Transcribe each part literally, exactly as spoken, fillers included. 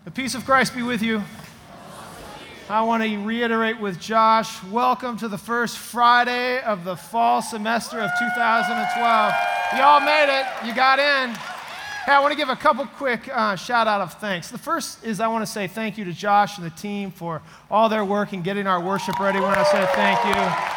The peace of Christ be with you. I want to reiterate with Josh, welcome to the first Friday of the fall semester of two thousand twelve. You all made it. You got in. Hey, I want to give a couple quick uh, shout out of thanks. The first is I want to say thank you to Josh and the team for all their work in getting our worship ready. I want to say thank you.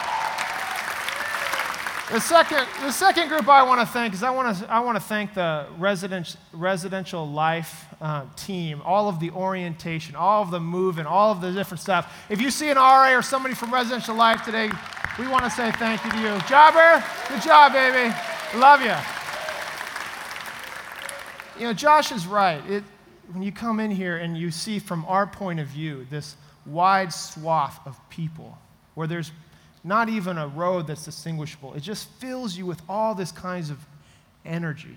The second, the second group I want to thank is I want to I want to thank the resident, residential life uh, team, all of the orientation, all of the moving, all of the different stuff. If you see an R A or somebody from residential life today, we want to say thank you to you. Jobber, good job, baby. Love you. You know, Josh is right. It, when you come in here and you see from our point of view this wide swath of people where there's not even a road that's distinguishable. It just fills you with all this kinds of energy.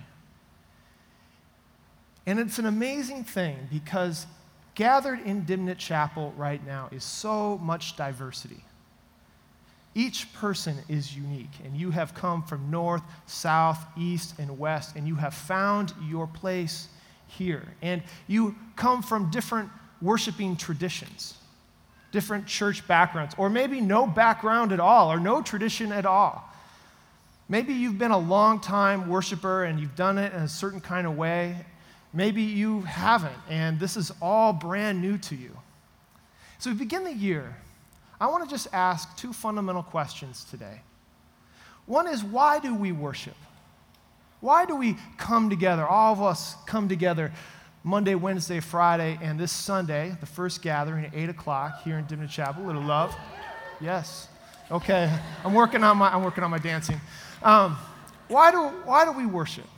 And it's an amazing thing because gathered in Dimnit Chapel right now is so much diversity. Each person is unique, and you have come from north, south, east, and west, and you have found your place here. And you come from different worshiping traditions, different church backgrounds, or maybe no background at all, or no tradition at all. Maybe you've been a long-time worshiper and you've done it in a certain kind of way. Maybe you haven't, and this is all brand new to you. So we begin the year. I want to just ask two fundamental questions today. One is, why do we worship? Why do we come together? All of us come together Monday, Wednesday, Friday, and this Sunday, the first gathering at eight o'clock here in Dimnit Chapel. A little love. Yes. Okay. I'm working on my, I'm working on my dancing. Um, why do, why do we worship?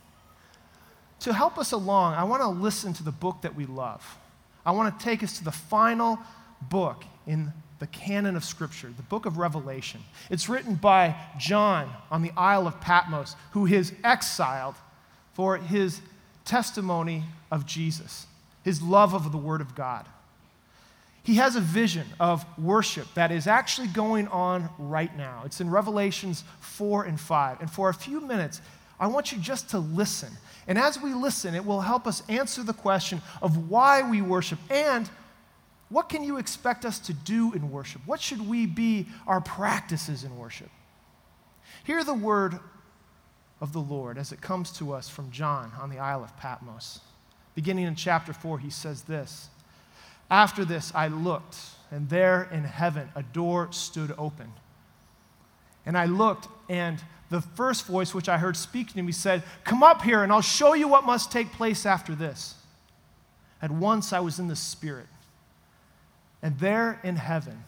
To help us along, I want to listen to the book that we love. I want to take us to the final book in the canon of Scripture, the book of Revelation. It's written by John on the Isle of Patmos, who is exiled for his testimony of Jesus, his love of the Word of God. He has a vision of worship that is actually going on right now. It's in Revelations four and five. And for a few minutes, I want you just to listen. And as we listen, it will help us answer the question of why we worship and what can you expect us to do in worship? What should we be our practices in worship? Hear the word of the Lord as it comes to us from John on the Isle of Patmos. Beginning in chapter four, he says this: "After this I looked, and there in heaven a door stood open. And I looked, and the first voice which I heard speaking to me said, 'Come up here, and I'll show you what must take place after this.' At once I was in the Spirit, and there in heaven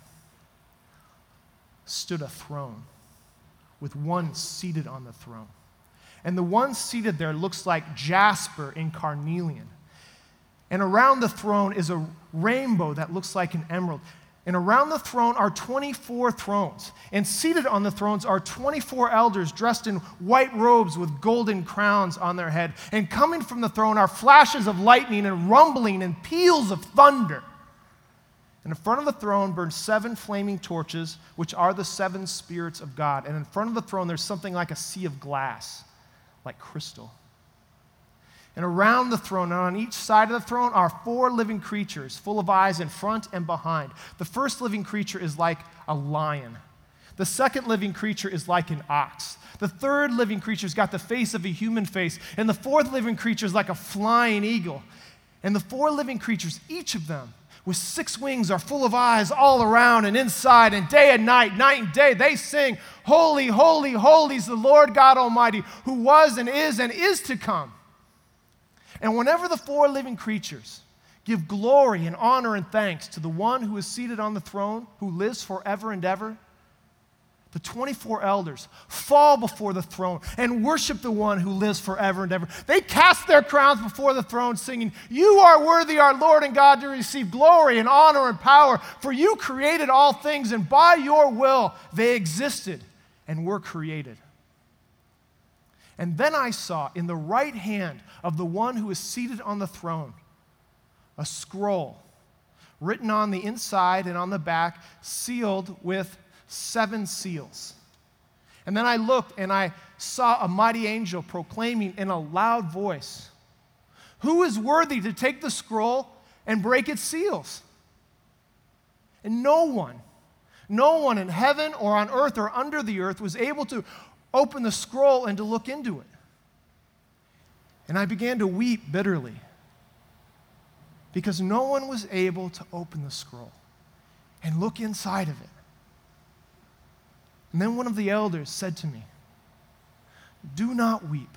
stood a throne, with one seated on the throne. And the one seated there looks like jasper and carnelian. And around the throne is a rainbow that looks like an emerald. And around the throne are twenty-four thrones. And seated on the thrones are twenty-four elders dressed in white robes with golden crowns on their head. And coming from the throne are flashes of lightning and rumbling and peals of thunder. And in front of the throne burn seven flaming torches, which are the seven spirits of God. And in front of the throne there's something like a sea of glass, like crystal. And around the throne and on each side of the throne are four living creatures, full of eyes in front and behind. The first living creature is like a lion. The second living creature is like an ox. The third living creature's got the face of a human face. And the fourth living creature is like a flying eagle. And the four living creatures, each of them, with six wings, are full of eyes all around and inside, and day and night, night and day, they sing, 'Holy, holy, holy is the Lord God Almighty, who was and is and is to come.' And whenever the four living creatures give glory and honor and thanks to the one who is seated on the throne, who lives forever and ever, the twenty-four elders fall before the throne and worship the one who lives forever and ever. They cast their crowns before the throne, singing, 'You are worthy, our Lord and God, to receive glory and honor and power, for you created all things, and by your will they existed and were created.' And then I saw in the right hand of the one who is seated on the throne a scroll written on the inside and on the back, sealed with seven seals. And then I looked and I saw a mighty angel proclaiming in a loud voice, 'Who is worthy to take the scroll and break its seals. And no one, no one in heaven or on earth or under the earth was able to open the scroll and to look into it. And I began to weep bitterly because no one was able to open the scroll and look inside of it. And then one of the elders said to me, "Do not weep.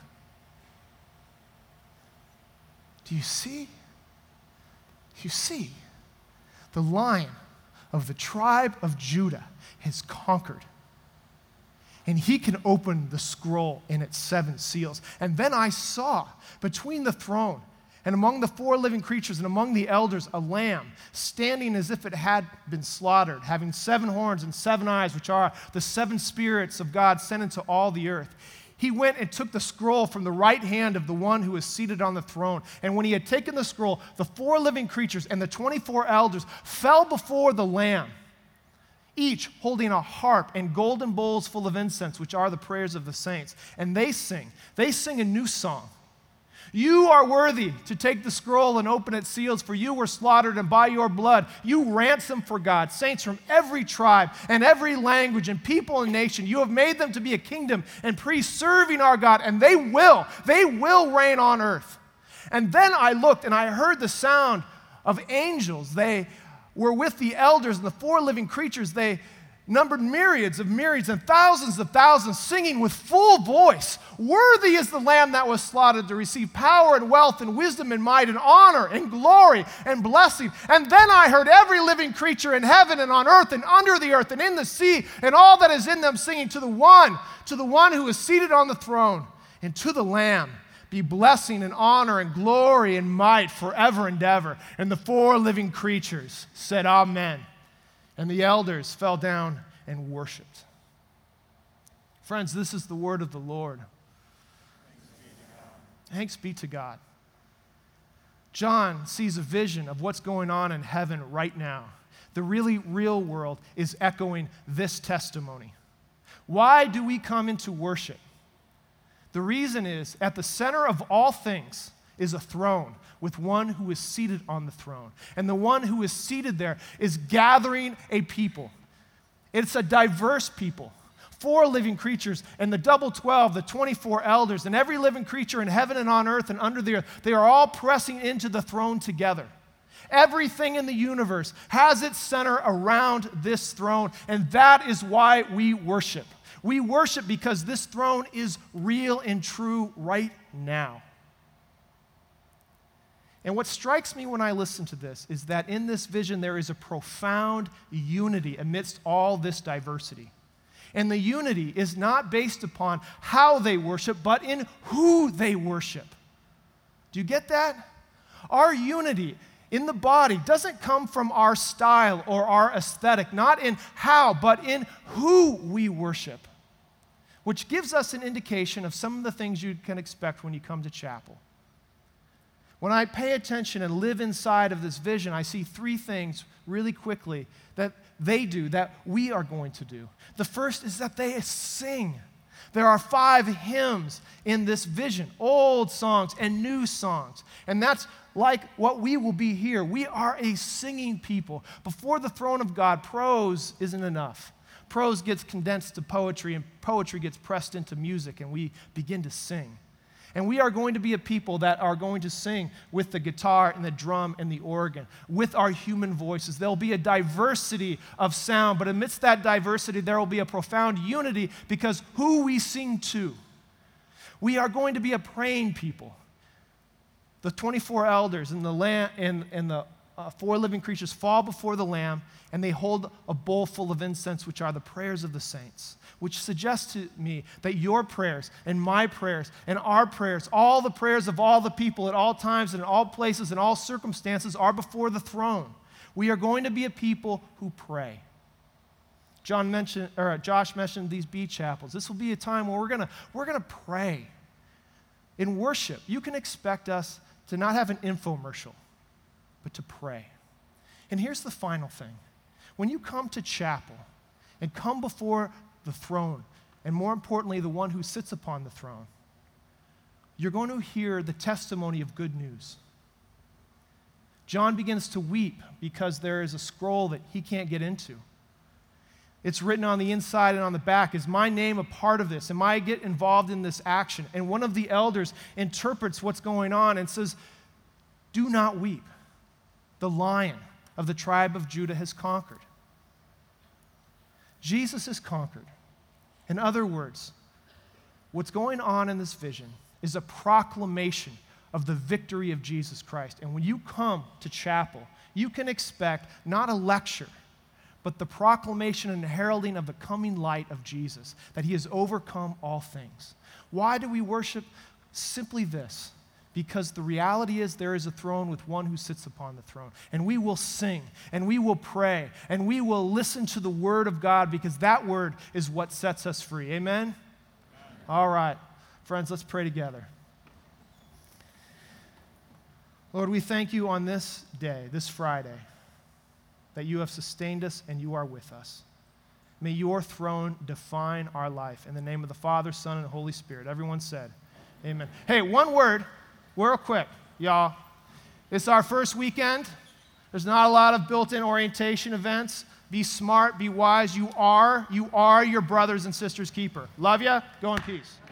Do you see? You see, the Lion of the tribe of Judah has conquered. And he can open the scroll in its seven seals." And then I saw between the throne and among the four living creatures and among the elders a lamb standing as if it had been slaughtered, having seven horns and seven eyes, which are the seven spirits of God sent into all the earth. He went and took the scroll from the right hand of the one who was seated on the throne. And when he had taken the scroll, the four living creatures and the twenty-four elders fell before the Lamb, each holding a harp and golden bowls full of incense, which are the prayers of the saints. And they sing, they sing a new song. "You are worthy to take the scroll and open its seals, for you were slaughtered, and by your blood you ransomed for God saints from every tribe and every language and people and nation. You have made them to be a kingdom and priests serving our God, and they will, they will reign on earth." And then I looked and I heard the sound of angels. They were with the elders and the four living creatures. They numbered myriads of myriads and thousands of thousands, singing with full voice, "Worthy is the Lamb that was slaughtered to receive power and wealth and wisdom and might and honor and glory and blessing." And then I heard every living creature in heaven and on earth and under the earth and in the sea and all that is in them singing to the one, to the one who is seated on the throne and to the Lamb be blessing and honor and glory and might forever and ever. And the four living creatures said, "Amen." And the elders fell down and worshiped. Friends, this is the word of the Lord. Thanks be to God. John sees a vision of what's going on in heaven right now. The really real world is echoing this testimony. Why do we come into worship? The reason is, at the center of all things is a throne with one who is seated on the throne. And the one who is seated there is gathering a people. It's a diverse people. Four living creatures and the double twelve, the twenty-four elders, and every living creature in heaven and on earth and under the earth, they are all pressing into the throne together. Everything in the universe has its center around this throne, and that is why we worship. We worship because this throne is real and true right now. And what strikes me when I listen to this is that in this vision there is a profound unity amidst all this diversity. And the unity is not based upon how they worship, but in who they worship. Do you get that? Our unity in the body doesn't come from our style or our aesthetic, not in how, but in who we worship, which gives us an indication of some of the things you can expect when you come to chapel. When I pay attention and live inside of this vision, I see three things really quickly that they do, that we are going to do. The first is that they sing. There are five hymns in this vision, old songs and new songs. And that's like what we will be here. We are a singing people. Before the throne of God, prose isn't enough. Prose gets condensed to poetry, and poetry gets pressed into music, and we begin to sing. And we are going to be a people that are going to sing with the guitar and the drum and the organ, with our human voices. There will be a diversity of sound, but amidst that diversity, there will be a profound unity because who we sing to. We are going to be a praying people. The twenty-four elders and the, lamb, and, and the uh, four living creatures fall before the Lamb, and they hold a bowl full of incense, which are the prayers of the saints, which suggests to me that your prayers and my prayers and our prayers, all the prayers of all the people at all times and in all places and all circumstances are before the throne. We are going to be a people who pray. John mentioned, or Josh mentioned these beach chapels. This will be a time where we're gonna, we're gonna pray. In worship, you can expect us to not have an infomercial, but to pray. And here's the final thing. When you come to chapel and come before the throne, and more importantly, the one who sits upon the throne, you're going to hear the testimony of good news. John begins to weep because there is a scroll that he can't get into. It's written on the inside and on the back. Is my name a part of this? Am I get involved in this action? And one of the elders interprets what's going on and says, do not weep. The Lion of the tribe of Judah has conquered. Jesus has conquered. In other words, what's going on in this vision is a proclamation of the victory of Jesus Christ. And when you come to chapel, you can expect not a lecture, but the proclamation and heralding of the coming light of Jesus, that he has overcome all things. Why do we worship? Simply this, because the reality is there is a throne with one who sits upon the throne. And we will sing, and we will pray, and we will listen to the word of God, because that word is what sets us free. Amen? Amen. All right. Friends, let's pray together. Lord, we thank you on this day, this Friday, that you have sustained us and you are with us. May your throne define our life. In the name of the Father, Son, and Holy Spirit. Everyone said, amen. Hey, one word, real quick, y'all. It's our first weekend. There's not a lot of built-in orientation events. Be smart, be wise. You are, you are your brothers and sisters' keeper. Love ya. Go in peace.